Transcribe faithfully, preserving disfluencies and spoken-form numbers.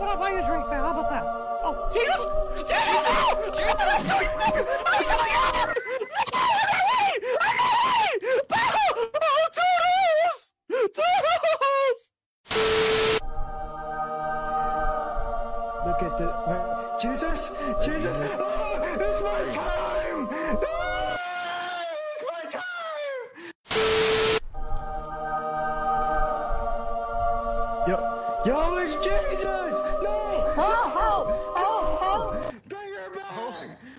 about I buy you a drink, man? How about that? Oh, Jesus! Jesus, no! Jesus, I'm doing nothing! I'm doing nothing! No, I'm not me! I'm not me! Oh, Toodles! Toodles! Look at the... Jesus! Jesus! Oh, it's my time! Oh, it's my time! Yo, yo, it's Jesus! No! Oh, oh, oh, oh!